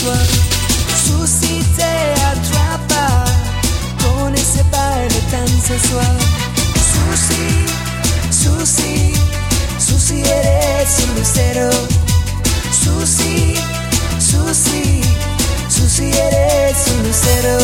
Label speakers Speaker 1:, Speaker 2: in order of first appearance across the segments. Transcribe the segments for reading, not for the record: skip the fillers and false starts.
Speaker 1: sensual. Susi te atrapa con ese baile tan sensual. Susi, Susi, Susi eres un lucero. Susi, Susi, Susi eres un lucero.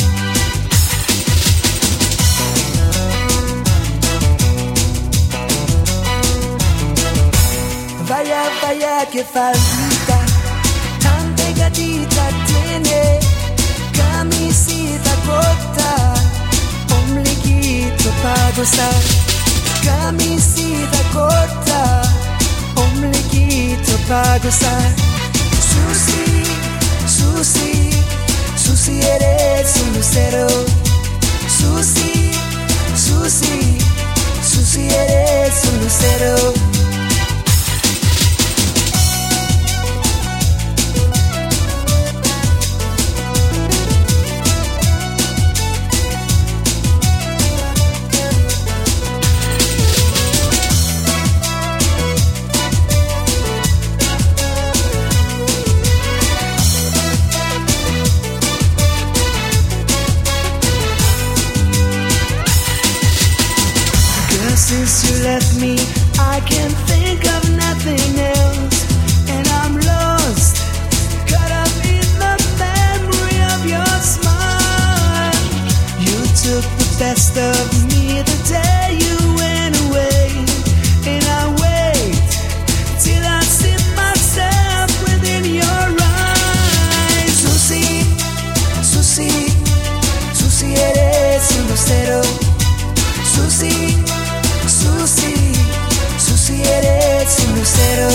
Speaker 1: Vaya, vaya, que faldita tan pegadita tiene, camisita corta, ombliguito para gozar. Camisita corta, ombliguito para gozar. Susi, Susi, Susi eres un lucero. Susi, Susi, Susi eres un lucero. Since you left me, I can't think of nothing else, and I'm lost, caught up in the memory of your smile. You took the best of me the day you went away, and I wait till I see myself within your eyes. Susi, Susi, Susi eres un lucero. Susi, Susi, Susi eres un lucero.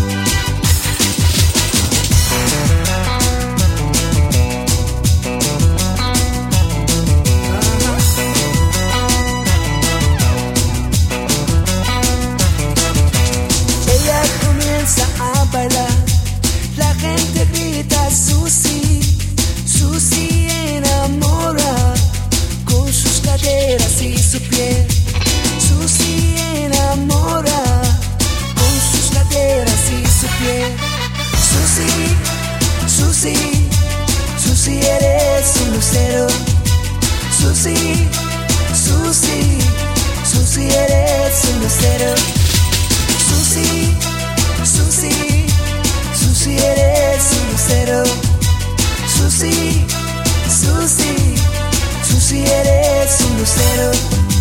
Speaker 1: Ella comienza a bailar, la gente grita Susi, Susi enamora con sus caderas y su piel. Susi enamora con sus caderas y su piel. Susi, Susi, Susi eres un lucero. Susi, Susi, Susi eres un lucero. Susi, Susi, Susi eres un lucero. Susi, Susi, Susi eres un lucero.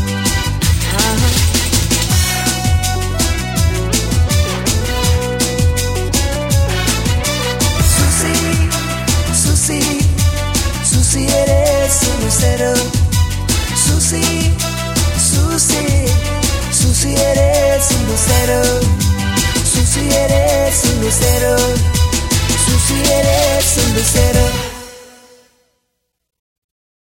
Speaker 1: Susi, Susi, Susi eres un lucero. Susi, Susi, Susi eres un lucero. Susi eres un lucero. Susi eres un lucero.